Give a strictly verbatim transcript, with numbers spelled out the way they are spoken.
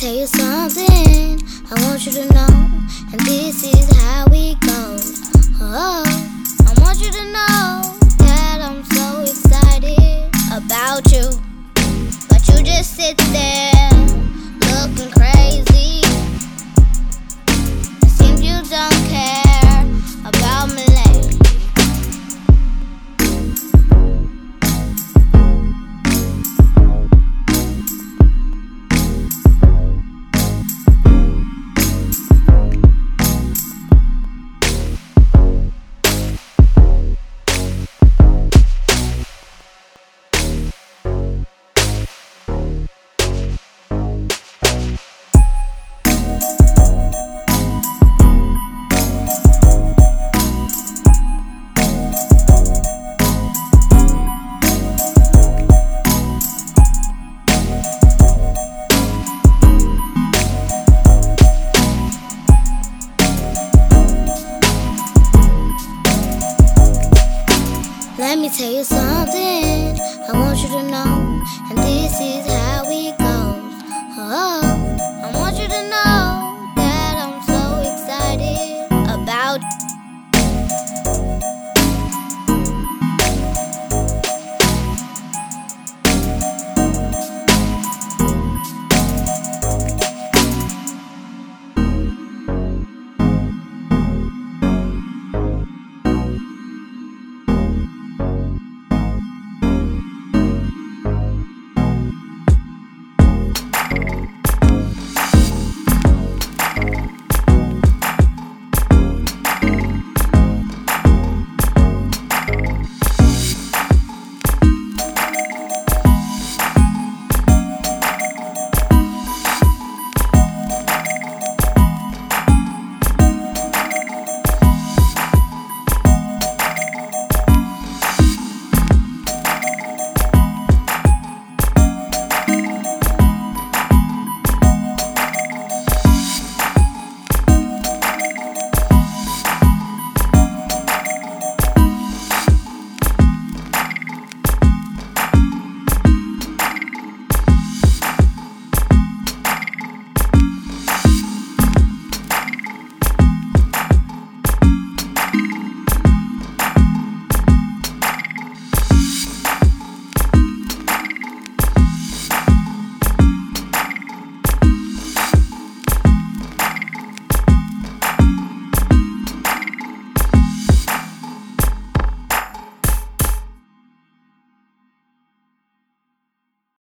tell you something I want you to know, and this is how it goes. Oh, I want you to know that I'm so excited about you, but you just sit there looking crazy. It seems you don't care about me lately. Let me tell you something I want you to know, and this is how it goes. Oh.